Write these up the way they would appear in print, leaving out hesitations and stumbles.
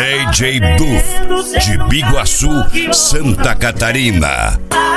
DJ Buff, de Biguaçu, Santa Catarina.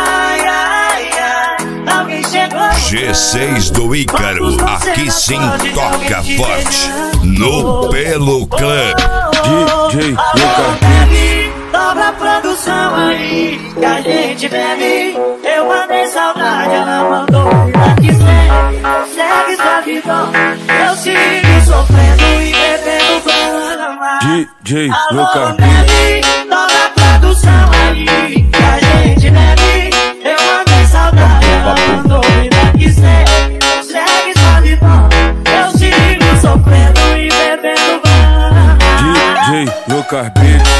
G6 do Ícaro, aqui sim toca forte, no Pelo Clã. DJ Lucas, dobra a produção aí, que a gente bebe. Eu mandei saudade, ela mandou vida que segue sua vida. Eu sigo sofrendo e bebendo grama. DJ Lucas, dobra a produção aí, que a gente bebe. Eu mandei saudade, ela mandou vida que segue sua vida. Eu sigo sofrendo e bebendo grama. DJ Lucas,